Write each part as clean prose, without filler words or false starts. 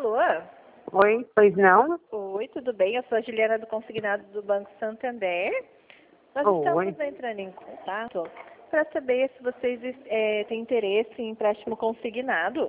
Alô? Oi, pois não? Oi, tudo bem? Eu sou a Juliana do Consignado do Banco Santander. Nós Oi. estamos entrando em contato para saber se vocês têm interesse em empréstimo consignado.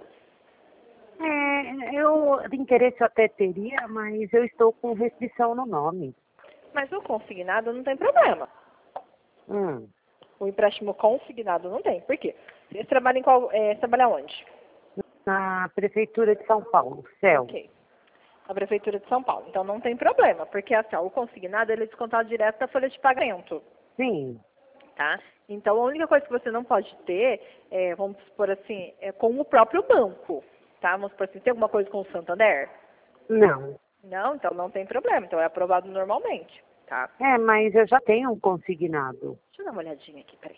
De interesse eu até teria, mas eu estou com restrição no nome. Mas o consignado não tem problema. Hum. O empréstimo consignado não tem. Por quê? Vocês trabalham trabalham onde? Na Prefeitura de São Paulo, CEL. Ok. Na Prefeitura de São Paulo. Então não tem problema, porque assim, o consignado ele é descontado direto da folha de pagamento. Sim. Tá? Então a única coisa que você não pode ter, vamos supor assim, é com o próprio banco. Tá? Vamos supor assim, tem alguma coisa com o Santander? Não. Não, então não tem problema. Então é aprovado normalmente. Tá? Mas eu já tenho um consignado. Deixa eu dar uma olhadinha aqui, peraí.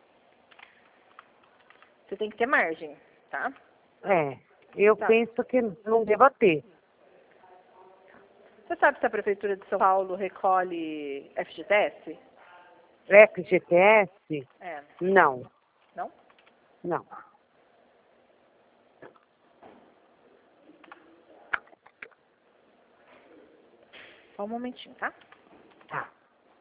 Você tem que ter margem, tá? Eu Tá. penso que não deva ter. Você sabe se a Prefeitura de São Paulo recolhe FGTS? FGTS? É. Não. Não? Não. Só um momentinho, tá? Tá.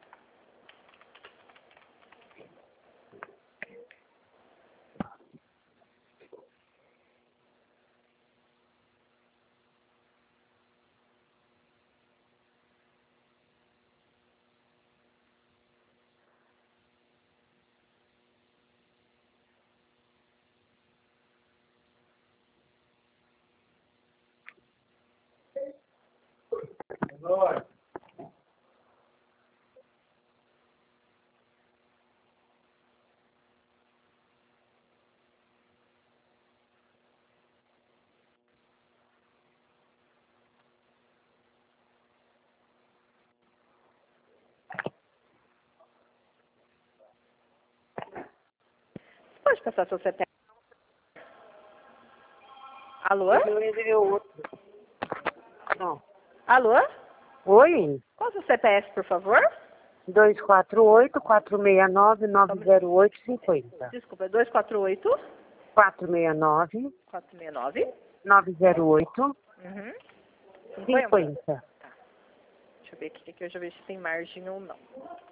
Você pode passar seu CPF? Alô? Eu outro. Não. Alô? Oi? Qual é o seu CPF, por favor? 248-469-908-50. Desculpa, é 248 469 469 908 uhum. 50. Tá. Deixa eu ver aqui, que eu já vejo se tem margem ou não.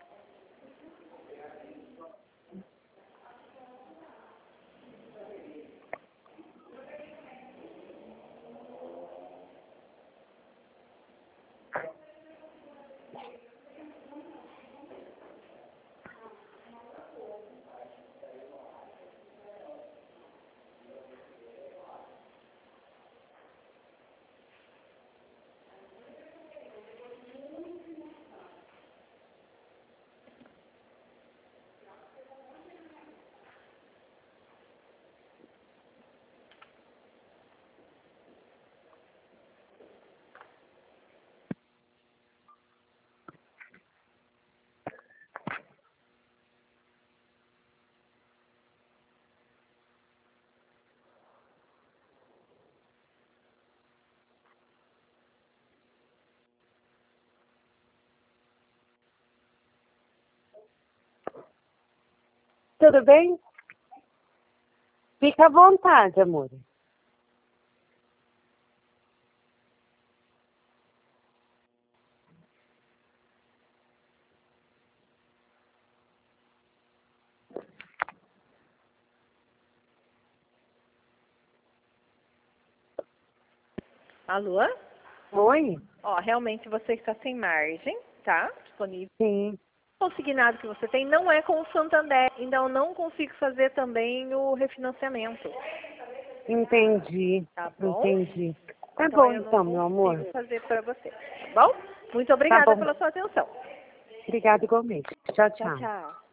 Tudo bem? Fica à vontade, amor. Alô? Oi? Ó, realmente você está sem margem, tá? Disponível. Sim. O consignado que você tem não é com o Santander, então eu não consigo fazer também o refinanciamento, Entendi. tá bom? Entendi. Tá Então bom eu não então, meu amor. consigo fazer para você, tá bom? Muito Tá obrigada bom. pela sua atenção. Obrigada igualmente. Tchau, Tchau, tchau. tchau.